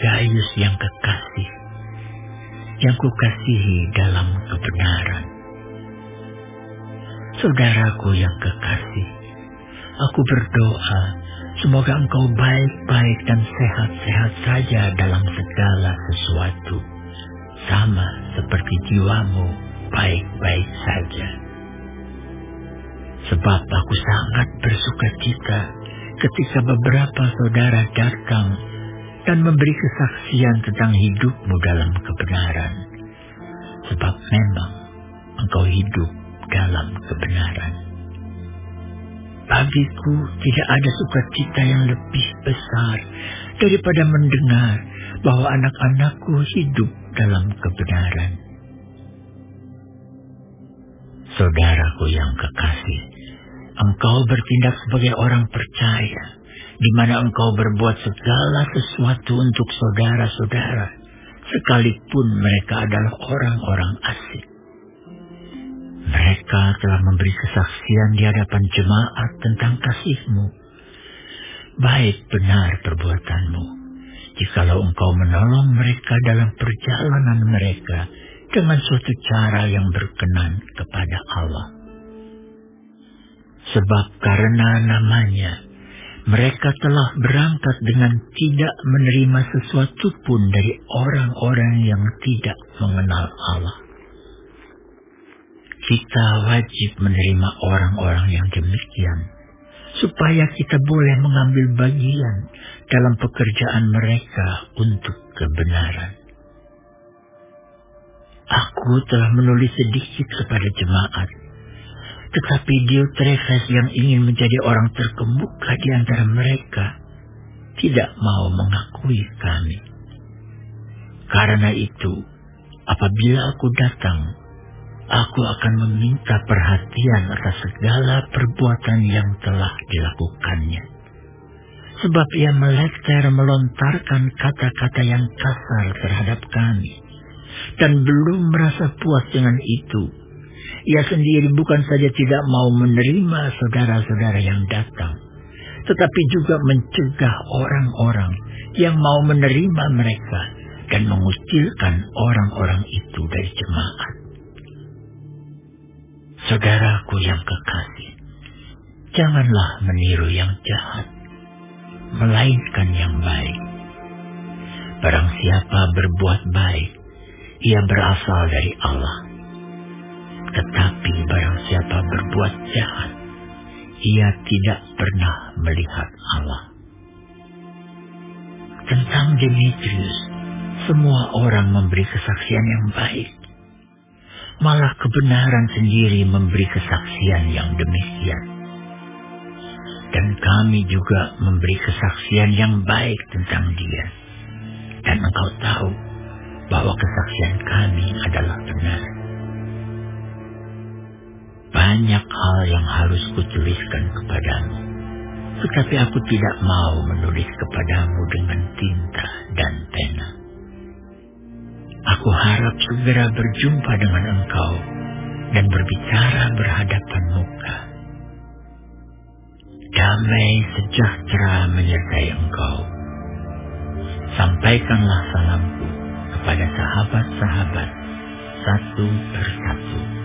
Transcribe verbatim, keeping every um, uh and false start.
Gaius yang kekasih, yang kukasihi dalam kebenaran. Saudaraku yang kekasih, aku berdoa semoga engkau baik-baik dan sehat-sehat saja dalam segala sesuatu, sama seperti jiwamu baik-baik saja. Sebab aku sangat bersukacita ketika beberapa saudara datang dan memberi kesaksian tentang hidupmu dalam kebenaran. Sebab memang engkau hidup dalam kebenaran. Bagiku tidak ada sukacita yang lebih besar daripada mendengar bahwa anak-anakku hidup dalam kebenaran. Saudaraku yang kekasih, engkau bertindak sebagai orang percaya, di mana engkau berbuat segala sesuatu untuk saudara-saudara, sekalipun mereka adalah orang-orang asing. Mereka telah memberi kesaksian di hadapan jemaat tentang kasih-Mu. Baik benar perbuatanmu, jikalau engkau menolong mereka dalam perjalanan mereka dengan suatu cara yang berkenan kepada Allah. Sebab karena namanya, mereka telah berangkat dengan tidak menerima sesuatu pun dari orang-orang yang tidak mengenal Allah. Kita wajib menerima orang-orang yang demikian, supaya kita boleh mengambil bagian dalam pekerjaan mereka untuk kebenaran. Aku telah menulis sedikit kepada jemaat, tetapi Diotrefes yang ingin menjadi orang terkemuka di antara mereka tidak mau mengakui kami. Karena itu, apabila aku datang, aku akan meminta perhatian atas segala perbuatan yang telah dilakukannya. Sebab ia meleter melontarkan kata-kata yang kasar terhadap kami, dan belum merasa puas dengan itu. Ia sendiri bukan saja tidak mau menerima saudara-saudara yang datang, tetapi juga mencegah orang-orang yang mau menerima mereka dan mengucilkan orang-orang itu dari jemaat. Saudaraku yang kekasih, janganlah meniru yang jahat, melainkan yang baik. Barang siapa berbuat baik, ia berasal dari Allah. Tetapi barang siapa berbuat jahat, ia tidak pernah melihat Allah. Tentang Demetrius, semua orang memberi kesaksian yang baik. Malah kebenaran sendiri memberi kesaksian yang demikian. Dan kami juga memberi kesaksian yang baik tentang dia. Dan engkau tahu bahwa kesaksian kami adalah benar. Banyak hal yang harus kutuliskan kepadamu, tetapi aku tidak mau menulis kepadamu dengan tinta dan pena. Aku harap segera berjumpa dengan engkau dan berbicara berhadapan muka. Damai sejahtera menyertai engkau. Sampaikanlah salamku kepada sahabat-sahabat satu persatu.